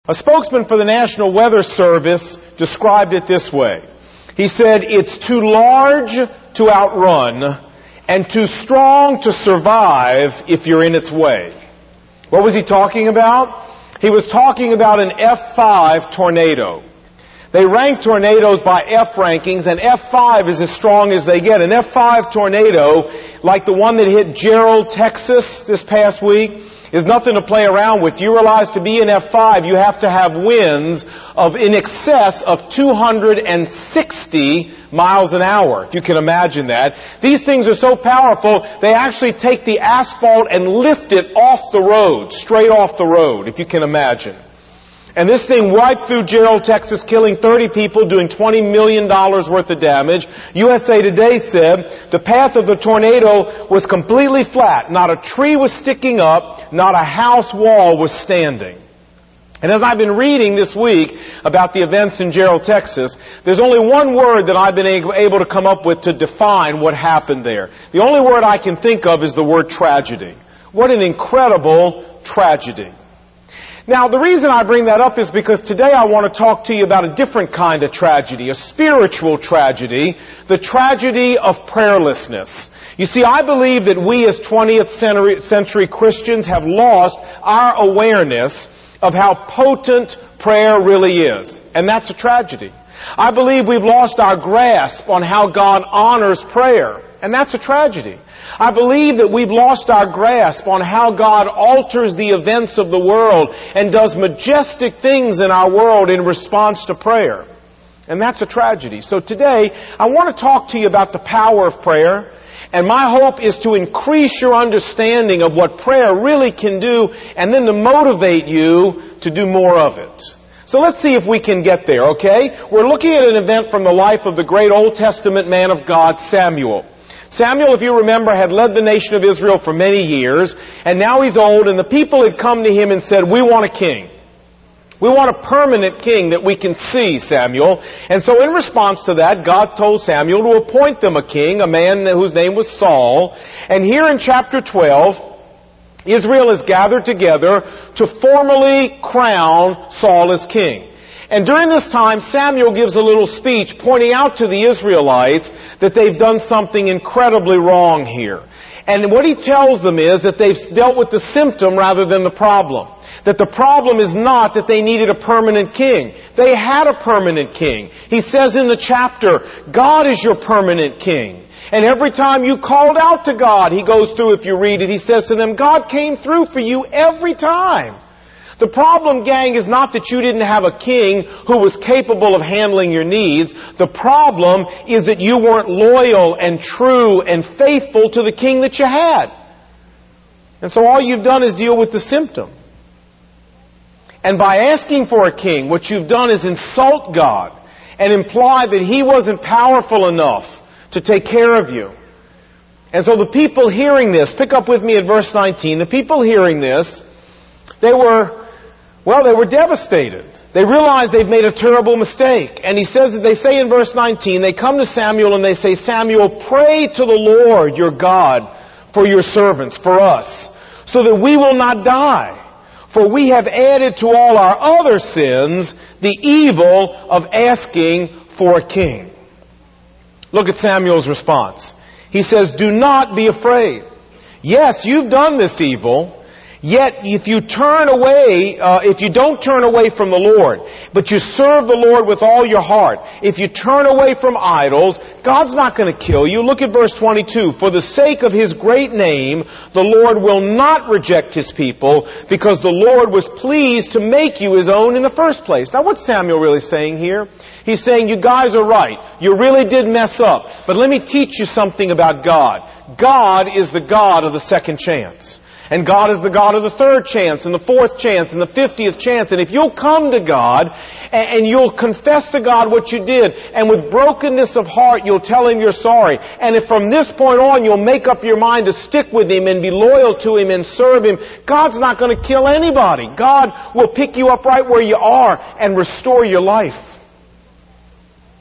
A spokesman for the National Weather Service described it this way. He said, "It's too large to outrun and too strong to survive if you're in its way." What was he talking about? He was talking about an F5 tornado. They rank tornadoes by F rankings, and F5 is as strong as they get. An F5 tornado, like the one that hit Gerald, Texas this past week, is nothing to play around with. You realize to be in F5, you have to have winds of in excess of 260 miles an hour, if you can imagine that. These things are so powerful, they actually take the asphalt and lift it off the road, straight off the road, if you can imagine. And this thing wiped through Gerald, Texas, killing 30 people, doing $20 million worth of damage. USA Today said the path of the tornado was completely flat. Not a tree was sticking up, not a house wall was standing. And as I've been reading this week about the events in Gerald, Texas, there's only one word that I've been able to come up with to define what happened there. The only word I can think of is the word tragedy. What an incredible tragedy. Now, the reason I bring that up is because today I want to talk to you about a different kind of tragedy, a spiritual tragedy, the tragedy of prayerlessness. You see, I believe that we as 20th century Christians have lost our awareness of how potent prayer really is. And that's a tragedy. I believe we've lost our grasp on how God honors prayer. And that's a tragedy. I believe that we've lost our grasp on how God alters the events of the world and does majestic things in our world in response to prayer. And that's a tragedy. So today, I want to talk to you about the power of prayer. And my hope is to increase your understanding of what prayer really can do and then to motivate you to do more of it. So let's see if we can get there, okay? We're looking at an event from the life of the great Old Testament man of God, Samuel. Samuel, if you remember, had led the nation of Israel for many years, and now he's old, and the people had come to him and said, "We want a king. We want a permanent king that we can see, Samuel." And so in response to that, God told Samuel to appoint them a king, a man whose name was Saul. And here in chapter 12, Israel is gathered together to formally crown Saul as king. And during this time, Samuel gives a little speech pointing out to the Israelites that they've done something incredibly wrong here. And what he tells them is that they've dealt with the symptom rather than the problem. That the problem is not that they needed a permanent king. They had a permanent king. He says in the chapter, God is your permanent king. And every time you called out to God, he goes through, if you read it, he says to them, God came through for you every time. The problem, gang, is not that you didn't have a king who was capable of handling your needs. The problem is that you weren't loyal and true and faithful to the king that you had. And so all you've done is deal with the symptom. And by asking for a king, what you've done is insult God and imply that he wasn't powerful enough to take care of you. And so the people hearing this, pick up with me at verse 19, the people hearing this, they were devastated. They realized they've made a terrible mistake. And he says that they say in verse 19, they come to Samuel and they say, Samuel, pray to the Lord your God for your servants, for us, so that we will not die. For we have added to all our other sins the evil of asking for a king. Look at Samuel's response. He says, do not be afraid. Yes, you've done this evil. Yet, if you don't turn away from the Lord, but you serve the Lord with all your heart, if you turn away from idols, God's not going to kill you. Look at verse 22. For the sake of His great name, the Lord will not reject His people, because the Lord was pleased to make you His own in the first place. Now, what's Samuel really saying here? He's saying, you guys are right. You really did mess up. But let me teach you something about God. God is the God of the second chance. And God is the God of the third chance, and the fourth chance, and the 50th chance. And if you'll come to God, and you'll confess to God what you did, and with brokenness of heart, you'll tell Him you're sorry. And if from this point on, you'll make up your mind to stick with Him, and be loyal to Him, and serve Him, God's not going to kill anybody. God will pick you up right where you are, and restore your life.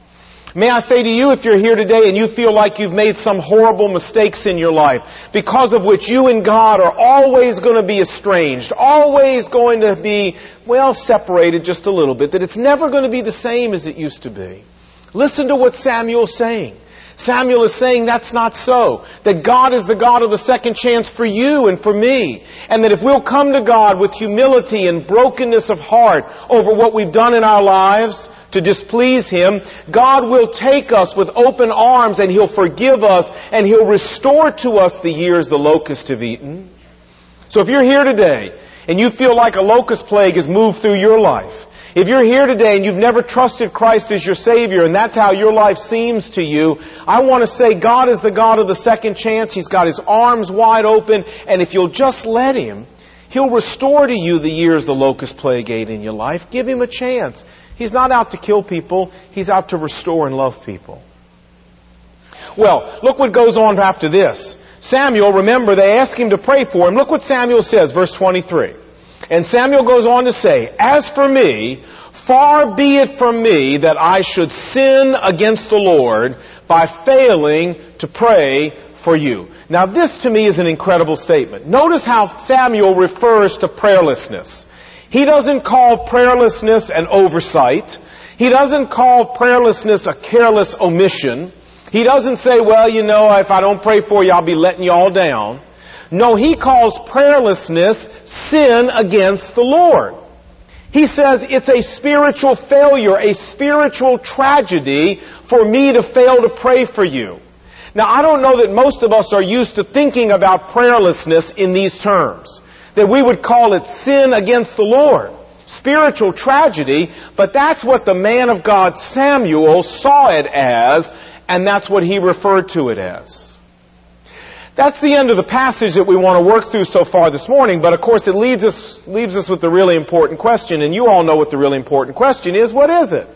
May I say to you, if you're here today and you feel like you've made some horrible mistakes in your life, because of which you and God are always going to be estranged, always going to be, separated just a little bit, that it's never going to be the same as it used to be. Listen to what Samuel's saying. Samuel is saying that's not so. That God is the God of the second chance for you and for me. And that if we'll come to God with humility and brokenness of heart over what we've done in our lives to displease Him, God will take us with open arms and He'll forgive us and He'll restore to us the years the locusts have eaten. So if you're here today and you feel like a locust plague has moved through your life, if you're here today and you've never trusted Christ as your Savior and that's how your life seems to you, I want to say God is the God of the second chance. He's got His arms wide open, and if you'll just let Him, He'll restore to you the years the locust plague ate in your life. Give Him a chance. He's not out to kill people. He's out to restore and love people. Well, look what goes on after this. Samuel, remember, they ask him to pray for him. Look what Samuel says, verse 23. And Samuel goes on to say, "As for me, far be it from me that I should sin against the Lord by failing to pray for you." Now this to me is an incredible statement. Notice how Samuel refers to prayerlessness. He doesn't call prayerlessness an oversight. He doesn't call prayerlessness a careless omission. He doesn't say, if I don't pray for you, I'll be letting you all down. No, he calls prayerlessness sin against the Lord. He says it's a spiritual failure, a spiritual tragedy for me to fail to pray for you. Now, I don't know that most of us are used to thinking about prayerlessness in these terms, that we would call it sin against the Lord, spiritual tragedy, but that's what the man of God Samuel saw it as, and that's what he referred to it as. That's the end of the passage that we want to work through so far this morning, but of course it leaves us with the really important question, and you all know what the really important question is. What is it?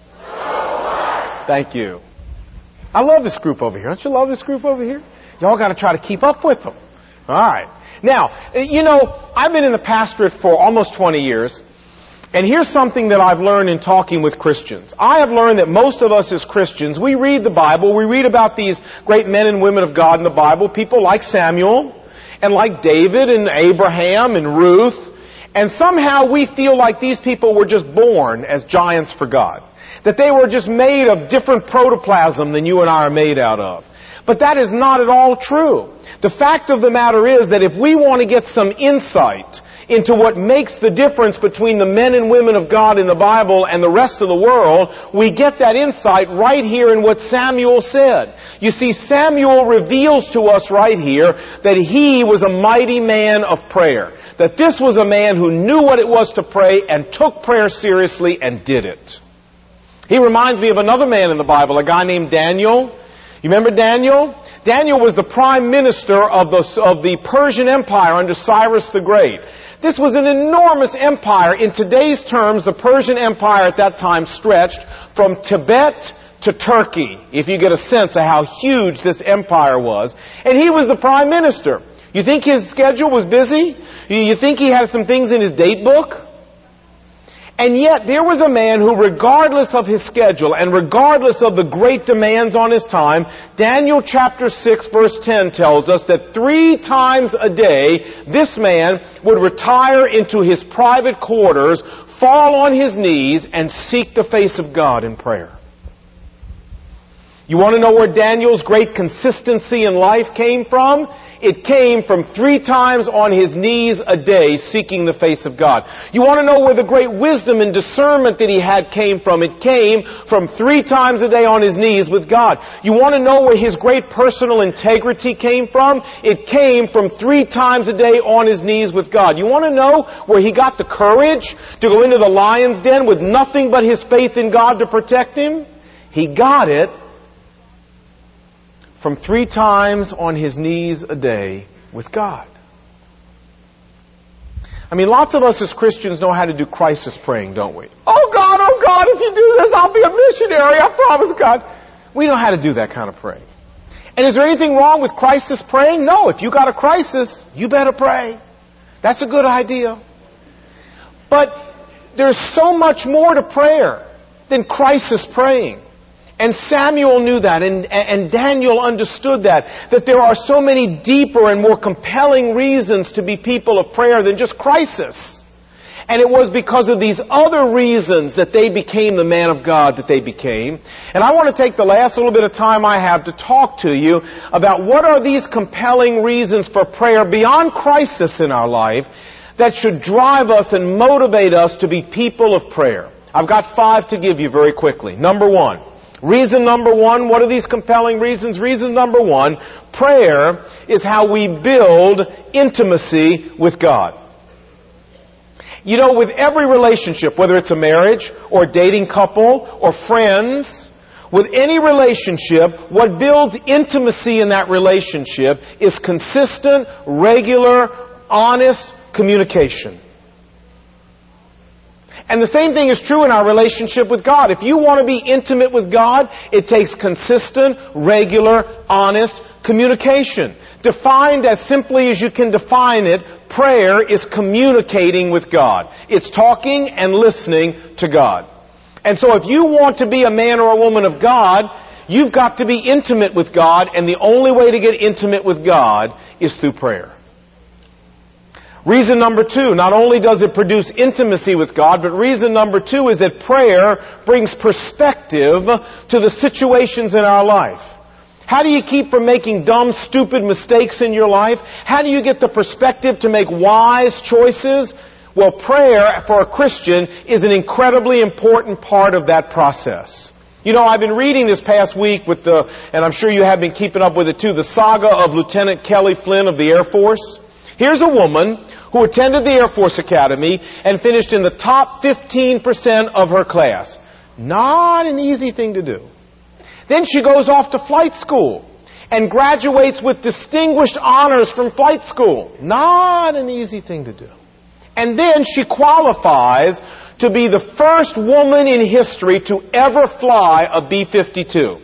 Thank you. I love this group over here. Don't you love this group over here? Y'all got to try to keep up with them. All right. Now, I've been in the pastorate for almost 20 years, and here's something that I've learned in talking with Christians. I have learned that most of us as Christians, we read the Bible, we read about these great men and women of God in the Bible, people like Samuel, and like David and Abraham and Ruth, and somehow we feel like these people were just born as giants for God. That they were just made of different protoplasm than you and I are made out of. But that is not at all true. The fact of the matter is that if we want to get some insight into what makes the difference between the men and women of God in the Bible and the rest of the world, we get that insight right here in what Samuel said. You see, Samuel reveals to us right here that he was a mighty man of prayer. That this was a man who knew what it was to pray and took prayer seriously and did it. He reminds me of another man in the Bible, a guy named Daniel. You remember Daniel? Daniel was the prime minister of the Persian Empire under Cyrus the Great. This was an enormous empire. In today's terms, the Persian Empire at that time stretched from Tibet to Turkey, if you get a sense of how huge this empire was. And he was the prime minister. You think his schedule was busy? You think he had some things in his date book? And yet, there was a man who, regardless of his schedule and regardless of the great demands on his time, Daniel chapter 6 verse 10 tells us that 3 times a day, this man would retire into his private quarters, fall on his knees, and seek the face of God in prayer. You want to know where Daniel's great consistency in life came from? It came from 3 times on his knees a day seeking the face of God. You want to know where the great wisdom and discernment that he had came from? It came from 3 times a day on his knees with God. You want to know where his great personal integrity came from? It came from 3 times a day on his knees with God. You want to know where he got the courage to go into the lion's den with nothing but his faith in God to protect him? He got it from 3 times on his knees a day with God. I mean, lots of us as Christians know how to do crisis praying, don't we? Oh God, if you do this, I'll be a missionary, I promise God. We know how to do that kind of praying. And is there anything wrong with crisis praying? No, if you got a crisis, you better pray. That's a good idea. But there's so much more to prayer than crisis praying. And Samuel knew that, and Daniel understood that there are so many deeper and more compelling reasons to be people of prayer than just crisis. And it was because of these other reasons that they became the man of God that they became. And I want to take the last little bit of time I have to talk to you about what are these compelling reasons for prayer beyond crisis in our life that should drive us and motivate us to be people of prayer. I've got 5 to give you very quickly. Number 1. Reason number 1, what are these compelling reasons? Reason number 1, prayer is how we build intimacy with God. You know, with every relationship, whether it's a marriage or a dating couple or friends, with any relationship, what builds intimacy in that relationship is consistent, regular, honest communication. And the same thing is true in our relationship with God. If you want to be intimate with God, it takes consistent, regular, honest communication. Defined as simply as you can define it, prayer is communicating with God. It's talking and listening to God. And so if you want to be a man or a woman of God, you've got to be intimate with God, and the only way to get intimate with God is through prayer. Reason number 2, not only does it produce intimacy with God, but reason number 2 is that prayer brings perspective to the situations in our life. How do you keep from making dumb, stupid mistakes in your life? How do you get the perspective to make wise choices? Well, prayer for a Christian is an incredibly important part of that process. You know, I've been reading this past week and I'm sure you have been keeping up with it too, the saga of Lieutenant Kelly Flynn of the Air Force. Here's a woman who attended the Air Force Academy and finished in the top 15% of her class. Not an easy thing to do. Then she goes off to flight school and graduates with distinguished honors from flight school. Not an easy thing to do. And then she qualifies to be the first woman in history to ever fly a B-52.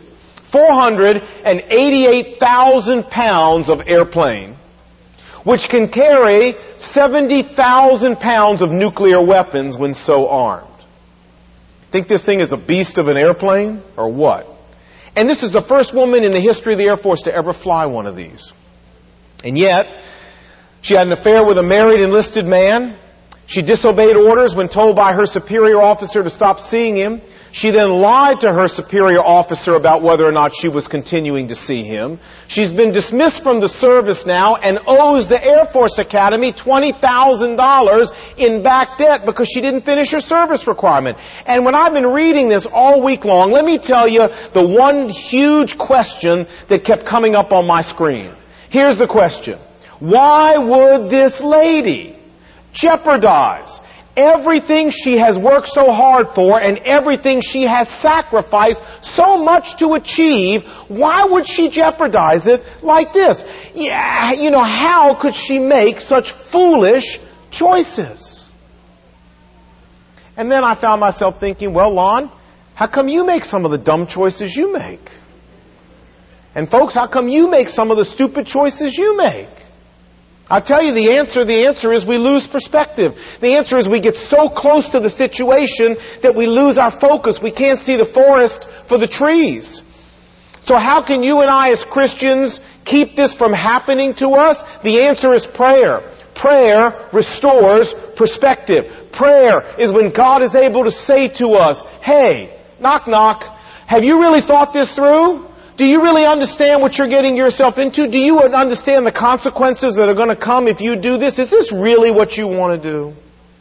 488,000 pounds of airplane, which can carry 70,000 pounds of nuclear weapons when so armed. Think this thing is a beast of an airplane, or what? And this is the first woman in the history of the Air Force to ever fly one of these. And yet, she had an affair with a married enlisted man. She disobeyed orders when told by her superior officer to stop seeing him. She then lied to her superior officer about whether or not she was continuing to see him. She's been dismissed from the service now and owes the Air Force Academy $20,000 in back debt because she didn't finish her service requirement. And when I've been reading this all week long, let me tell you the one huge question that kept coming up on my screen. Here's the question. Why would this lady jeopardize everything she has worked so hard for and everything she has sacrificed so much to achieve? Why would she jeopardize it like this? Yeah, you know, how could she make such foolish choices? And then I found myself thinking, well, Lon, how come you make some of the dumb choices you make? And folks, how come you make some of the stupid choices you make? I'll tell you the answer is we lose perspective. The answer is we get so close to the situation that we lose our focus. We can't see the forest for the trees. So how can you and I as Christians keep this from happening to us? The answer is prayer. Prayer restores perspective. Prayer is when God is able to say to us, hey, knock, knock, have you really thought this through? Do you really understand what you're getting yourself into? Do you understand the consequences that are going to come if you do this? Is this really what you want to do?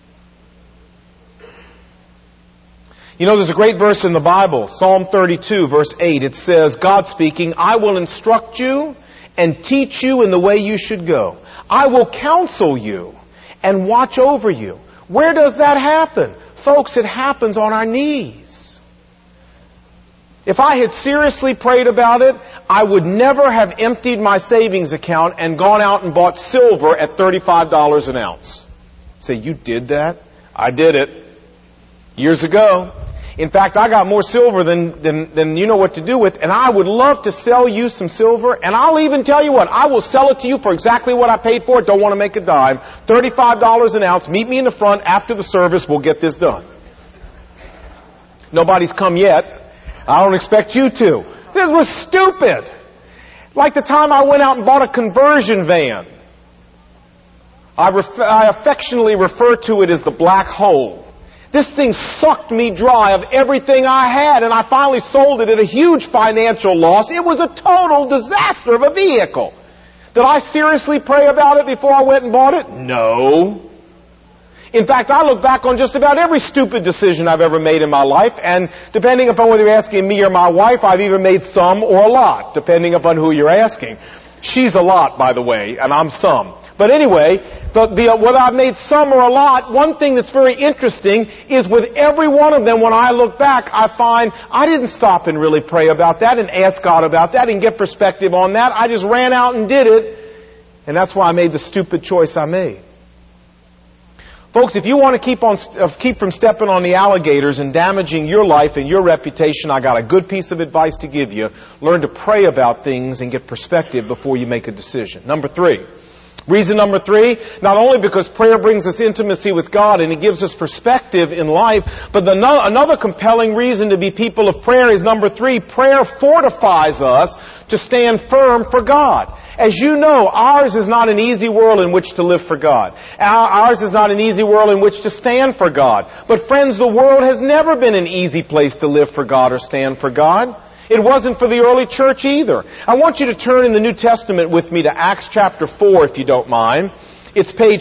You know, there's a great verse in the Bible, Psalm 32, verse 8. It says, God speaking, I will instruct you and teach you in the way you should go. I will counsel you and watch over you. Where does that happen? Folks, it happens on our knees. If I had seriously prayed about it, I would never have emptied my savings account and gone out and bought silver at $35 an ounce. Say, you did that? I did it. Years ago. In fact, I got more silver than you know what to do with, and I would love to sell you some silver, and I'll even tell you what, I will sell it to you for exactly what I paid for it, don't want to make a dime. $35 an ounce, meet me in the front after the service, we'll get this done. Nobody's come yet. I don't expect you to. This was stupid. Like the time I went out and bought a conversion van. I affectionately refer to it as the black hole. This thing sucked me dry of everything I had, and I finally sold it at a huge financial loss. It was a total disaster of a vehicle. Did I seriously pray about it before I went and bought it? No. In fact, I look back on just about every stupid decision I've ever made in my life, and depending upon whether you're asking me or my wife, I've either made some or a lot, depending upon who you're asking. She's a lot, by the way, and I'm some. But anyway, whether I've made some or a lot, one thing that's very interesting is with every one of them, when I look back, I find I didn't stop and really pray about that and ask God about that and get perspective on that. I just ran out and did it, and that's why I made the stupid choice I made. Folks, if you want to keep from stepping on the alligators and damaging your life and your reputation, I got a good piece of advice to give you. Learn to pray about things and get perspective before you make a decision. Number 3. Reason number 3, not only because prayer brings us intimacy with God and it gives us perspective in life, but another compelling reason to be people of prayer is number 3, prayer fortifies us to stand firm for God. As you know, ours is not an easy world in which to live for God. Ours is not an easy world in which to stand for God. But friends, the world has never been an easy place to live for God or stand for God. It wasn't for the early church either. I want you to turn in the New Testament with me to Acts chapter 4, if you don't mind. It's page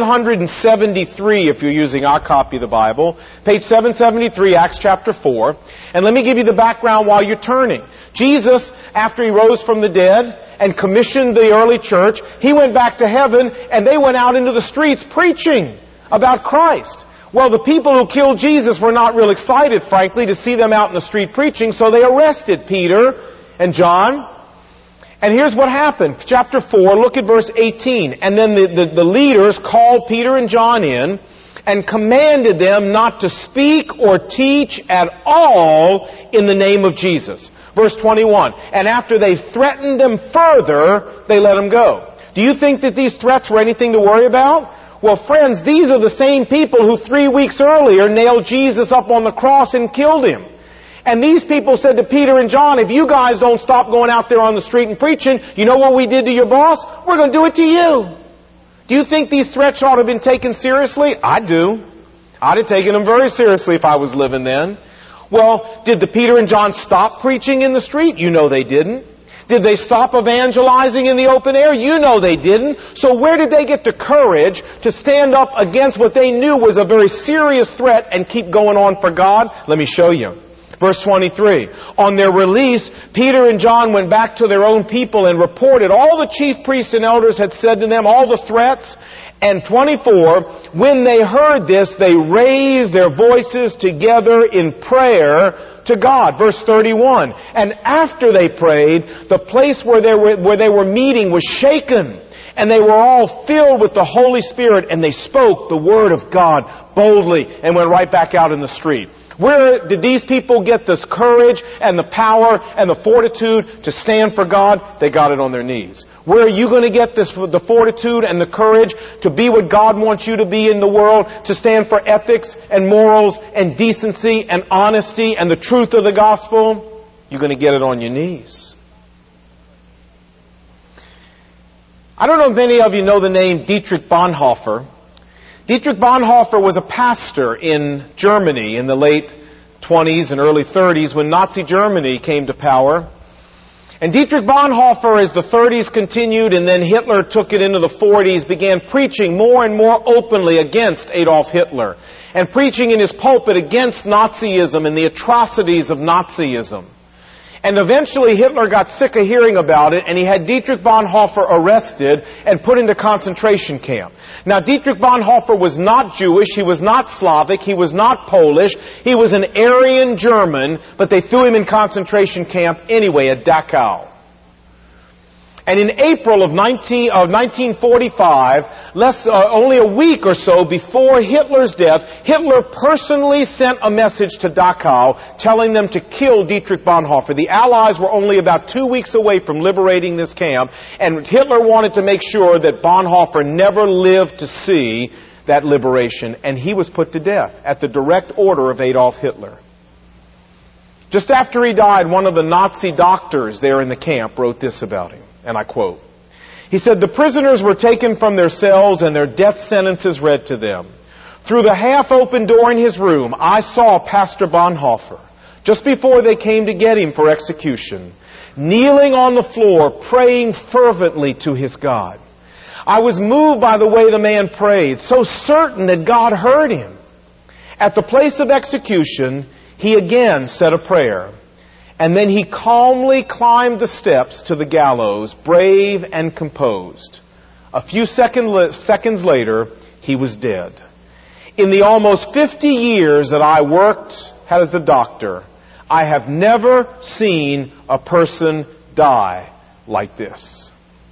773 if you're using our copy of the Bible. Page 773, Acts chapter 4. And let me give you the background while you're turning. Jesus, after He rose from the dead and commissioned the early church, He went back to heaven and they went out into the streets preaching about Christ. Well, the people who killed Jesus were not real excited, frankly, to see them out in the street preaching, so they arrested Peter and John. And here's what happened. Chapter 4, look at verse 18. And then the leaders called Peter and John in and commanded them not to speak or teach at all in the name of Jesus. Verse 21. And after they threatened them further, they let them go. Do you think that these threats were anything to worry about? Well, friends, these are the same people who 3 weeks earlier nailed Jesus up on the cross and killed Him. And these people said to Peter and John, if you guys don't stop going out there on the street and preaching, you know what we did to your boss? We're going to do it to you. Do you think these threats ought to have been taken seriously? I do. I'd have taken them very seriously if I was living then. Well, did the Peter and John stop preaching in the street? You know they didn't. Did they stop evangelizing in the open air? You know they didn't. So where did they get the courage to stand up against what they knew was a very serious threat and keep going on for God? Let me show you. Verse 23. On their release, Peter and John went back to their own people and reported all the chief priests and elders had said to them, all the threats. And 24, when they heard this, they raised their voices together in prayer to God. Verse 31. And after they prayed, the place where they were meeting was shaken. And they were all filled with the Holy Spirit, and they spoke the Word of God boldly and went right back out in the street. Where did these people get this courage and the power and the fortitude to stand for God? They got it on their knees. Where are you going to get the fortitude and the courage to be what God wants you to be in the world, to stand for ethics and morals and decency and honesty and the truth of the gospel? You're going to get it on your knees. I don't know if any of you know the name Dietrich Bonhoeffer. Dietrich Bonhoeffer was a pastor in Germany in the late 20s and early 30s when Nazi Germany came to power. And Dietrich Bonhoeffer, as the 30s continued and then Hitler took it into the 40s, began preaching more and more openly against Adolf Hitler and preaching in his pulpit against Nazism and the atrocities of Nazism. And eventually Hitler got sick of hearing about it, and he had Dietrich Bonhoeffer arrested and put into concentration camp. Now, Dietrich Bonhoeffer was not Jewish, he was not Slavic, he was not Polish, he was an Aryan German, but they threw him in concentration camp anyway at Dachau. And in April of 1945, only a week or so before Hitler's death, Hitler personally sent a message to Dachau telling them to kill Dietrich Bonhoeffer. The Allies were only about 2 weeks away from liberating this camp, and Hitler wanted to make sure that Bonhoeffer never lived to see that liberation, and he was put to death at the direct order of Adolf Hitler. Just after he died, one of the Nazi doctors there in the camp wrote this about him, and I quote, he said, "The prisoners were taken from their cells and their death sentences read to them. Through the half-open door in his room, I saw Pastor Bonhoeffer, just before they came to get him for execution, kneeling on the floor, praying fervently to his God. I was moved by the way the man prayed, so certain that God heard him. At the place of execution, he again said a prayer, and then he calmly climbed the steps to the gallows, brave and composed. A few seconds later, he was dead. In the almost 50 years that I worked as a doctor, I have never seen a person die like this."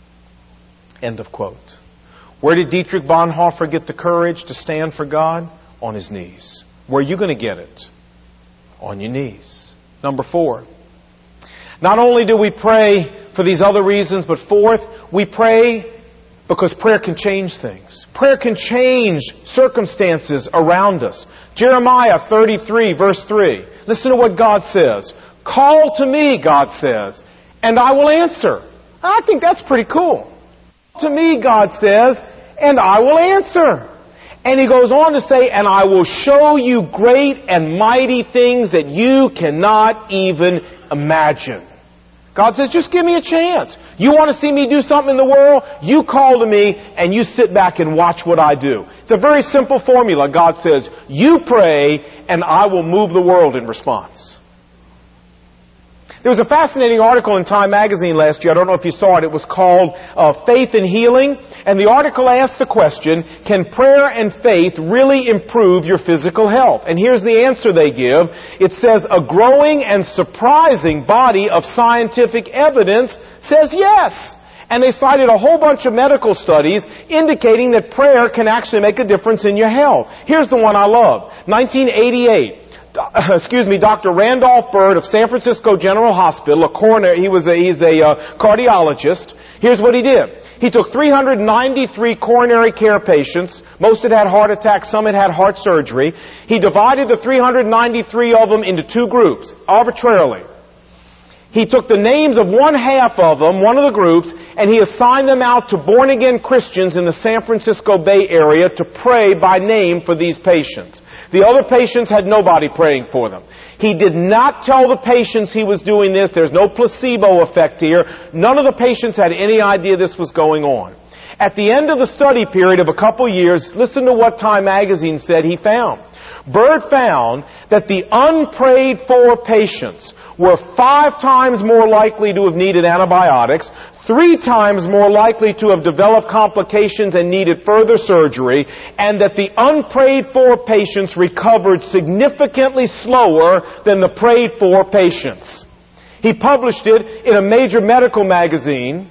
End of quote. Where did Dietrich Bonhoeffer get the courage to stand for God? On his knees. Where are you going to get it? On your knees. Number 4. Not only do we pray for these other reasons, but fourth, we pray because prayer can change things. Prayer can change circumstances around us. Jeremiah 33, verse 3. Listen to what God says. "Call to me," God says, "and I will answer." I think that's pretty cool. "To me," God says, "and I will answer." And he goes on to say, "And I will show you great and mighty things that you cannot even imagine." God says, just give me a chance. You want to see me do something in the world? You call to me and you sit back and watch what I do. It's a very simple formula. God says, you pray and I will move the world in response. There was a fascinating article in Time magazine last year. I don't know if you saw it. It was called Faith and Healing. And the article asked the question, can prayer and faith really improve your physical health? And here's the answer they give. It says, a growing and surprising body of scientific evidence says yes. And they cited a whole bunch of medical studies indicating that prayer can actually make a difference in your health. Here's the one I love. 1988. Dr. Randolph Bird of San Francisco General Hospital, he's a cardiologist. Here's what he did. He took 393 coronary care patients. Most had heart attacks, some had heart surgery. He divided the 393 of them into two groups, arbitrarily. He took the names of one half of them, one of the groups, and he assigned them out to born-again Christians in the San Francisco Bay Area to pray by name for these patients. The other patients had nobody praying for them. He did not tell the patients he was doing this. There's no placebo effect here. None of the patients had any idea this was going on. At the end of the study period of a couple years, listen to what Time magazine said he found. Bird found that the unprayed for patients were 5 times more likely to have needed antibiotics, 3 times more likely to have developed complications and needed further surgery, and that the unprayed for patients recovered significantly slower than the prayed for patients. He published it in a major medical magazine,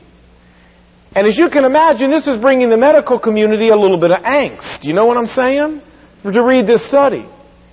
and as you can imagine, this is bringing the medical community a little bit of angst. You know what I'm saying? To read this study.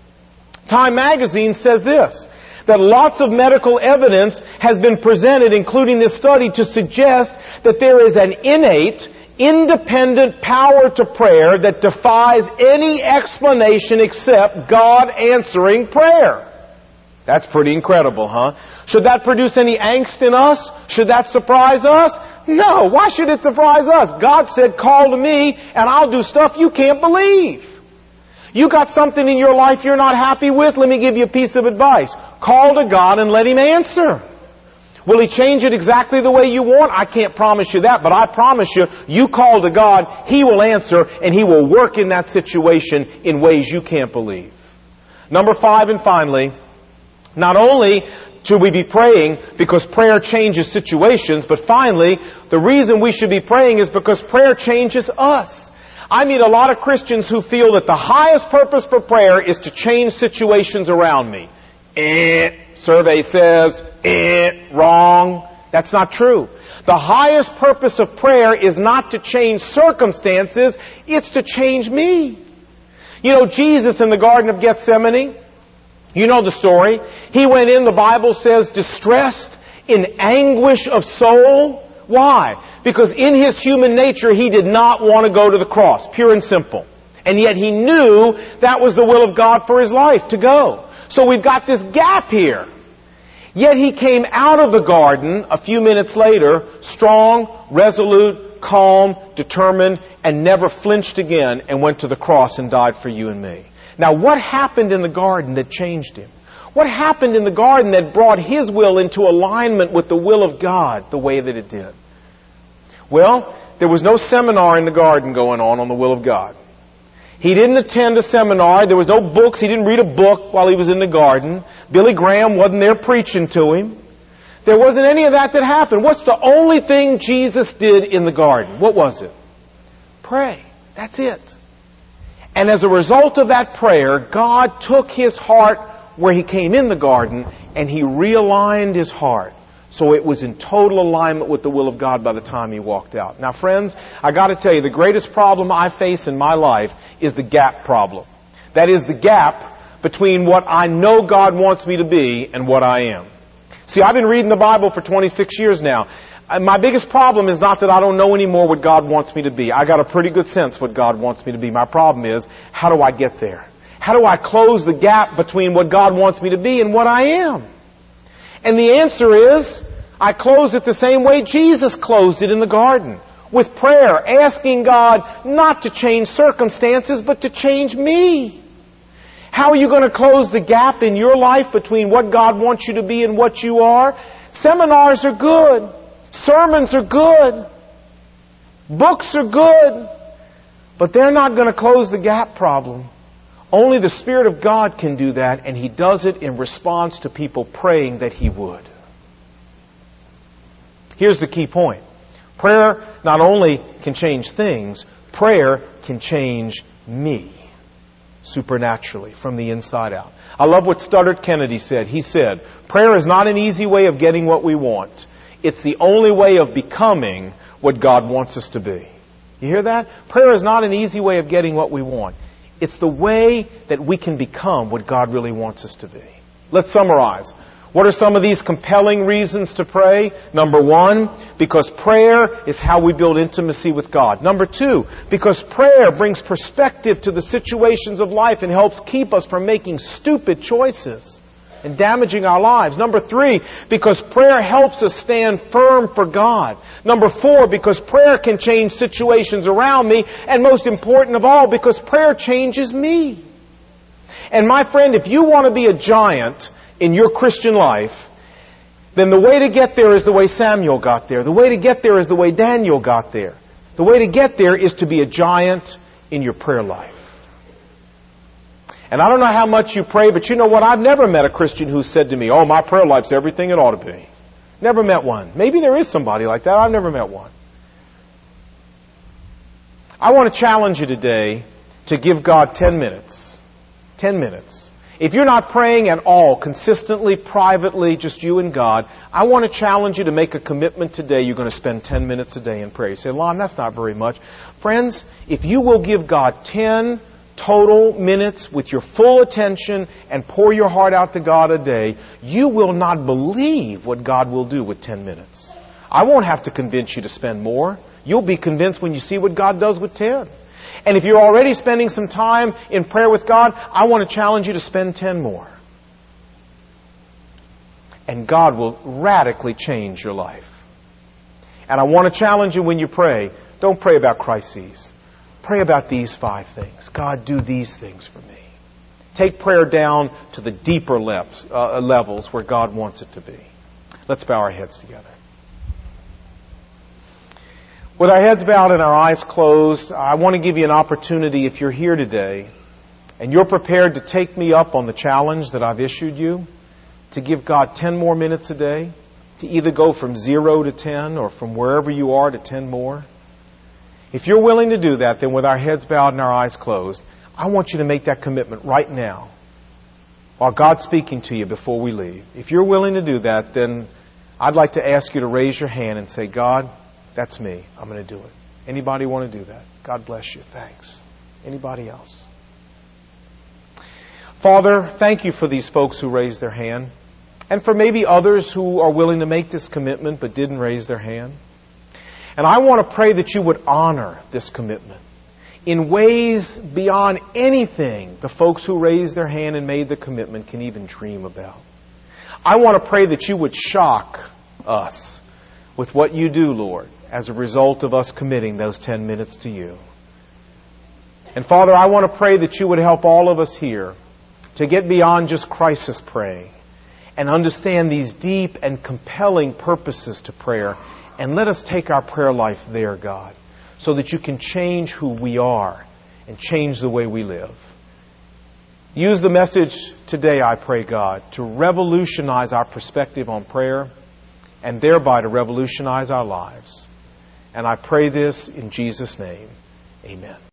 Time magazine says this, that lots of medical evidence has been presented, including this study, to suggest that there is an innate, independent power to prayer that defies any explanation except God answering prayer. That's pretty incredible, huh? Should that produce any angst in us? Should that surprise us? No. Why should it surprise us? God said, call to me and I'll do stuff you can't believe. You got something in your life you're not happy with? Let me give you a piece of advice. Call to God and let Him answer. Will He change it exactly the way you want? I can't promise you that, but I promise you, you call to God, He will answer, and He will work in that situation in ways you can't believe. Number 5, and finally, not only should we be praying because prayer changes situations, but finally, the reason we should be praying is because prayer changes us. I meet a lot of Christians who feel that the highest purpose for prayer is to change situations around me. Survey says, wrong. That's not true. The highest purpose of prayer is not to change circumstances, it's to change me. You know, Jesus in the Garden of Gethsemane, you know the story. He went in, the Bible says, distressed, in anguish of soul. Why? Because in His human nature, He did not want to go to the cross, pure and simple. And yet He knew that was the will of God for His life, to go. So we've got this gap here. Yet he came out of the garden a few minutes later, strong, resolute, calm, determined, and never flinched again, and went to the cross and died for you and me. Now, what happened in the garden that changed him? What happened in the garden that brought his will into alignment with the will of God the way that it did? Well, there was no seminar in the garden going on the will of God. He didn't attend a seminar. There was no books. He didn't read a book while he was in the garden. Billy Graham wasn't there preaching to him. There wasn't any of that happened. What's the only thing Jesus did in the garden? What was it? Pray. That's it. And as a result of that prayer, God took his heart where he came in the garden and he realigned his heart. So it was in total alignment with the will of God by the time he walked out. Now, friends, I got to tell you, the greatest problem I face in my life is the gap problem. That is the gap between what I know God wants me to be and what I am. See, I've been reading the Bible for 26 years now. My biggest problem is not that I don't know anymore what God wants me to be. I got a pretty good sense what God wants me to be. My problem is, how do I get there? How do I close the gap between what God wants me to be and what I am? And the answer is, I close it the same way Jesus closed it in the garden. With prayer, asking God not to change circumstances, but to change me. How are you going to close the gap in your life between what God wants you to be and what you are? Seminars are good. Sermons are good. Books are good. But they're not going to close the gap problem. Only the Spirit of God can do that, and He does it in response to people praying that He would. Here's the key point. Prayer not only can change things, prayer can change me supernaturally from the inside out. I love what Studdert Kennedy said. He said, prayer is not an easy way of getting what we want. It's the only way of becoming what God wants us to be. You hear that? Prayer is not an easy way of getting what we want. It's the way that we can become what God really wants us to be. Let's summarize. What are some of these compelling reasons to pray? Number one, because prayer is how we build intimacy with God. Number two, because prayer brings perspective to the situations of life and helps keep us from making stupid choices and damaging our lives. Number three, because prayer helps us stand firm for God. Number four, because prayer can change situations around me. And most important of all, because prayer changes me. And my friend, if you want to be a giant in your Christian life, then the way to get there is the way Samuel got there. The way to get there is the way Daniel got there. The way to get there is to be a giant in your prayer life. And I don't know how much you pray, but you know what? I've never met a Christian who said to me, oh, my prayer life's everything it ought to be. Never met one. Maybe there is somebody like that. I've never met one. I want to challenge you today to give God 10 minutes. 10 minutes. If you're not praying at all, consistently, privately, just you and God, I want to challenge you to make a commitment today. You're going to spend 10 minutes a day in prayer. You say, Lon, that's not very much. Friends, if you will give God 10 total minutes with your full attention and pour your heart out to God a day, you will not believe what God will do with 10 minutes. I won't have to convince you to spend more. You'll be convinced when you see what God does with 10. And if you're already spending some time in prayer with God, I want to challenge you to spend 10 more. And God will radically change your life. And I want to challenge you when you pray, don't pray about crises. Pray about these 5 things. God, do these things for me. Take prayer down to the deeper levels where God wants it to be. Let's bow our heads together. With our heads bowed and our eyes closed, I want to give you an opportunity, if you're here today and you're prepared to take me up on the challenge that I've issued you, to give God 10 more minutes a day, to either go from 0 to 10 or from wherever you are to 10 more. If you're willing to do that, then with our heads bowed and our eyes closed, I want you to make that commitment right now while God's speaking to you before we leave. If you're willing to do that, then I'd like to ask you to raise your hand and say, God, that's me. I'm going to do it. Anybody want to do that? God bless you. Thanks. Anybody else? Father, thank you for these folks who raised their hand, and for maybe others who are willing to make this commitment but didn't raise their hand. And I want to pray that you would honor this commitment in ways beyond anything the folks who raised their hand and made the commitment can even dream about. I want to pray that you would shock us with what you do, Lord, as a result of us committing those 10 minutes to you. And Father, I want to pray that you would help all of us here to get beyond just crisis praying and understand these deep and compelling purposes to prayer. And let us take our prayer life there, God, so that you can change who we are and change the way we live. Use the message today, I pray, God, to revolutionize our perspective on prayer and thereby to revolutionize our lives. And I pray this in Jesus' name. Amen.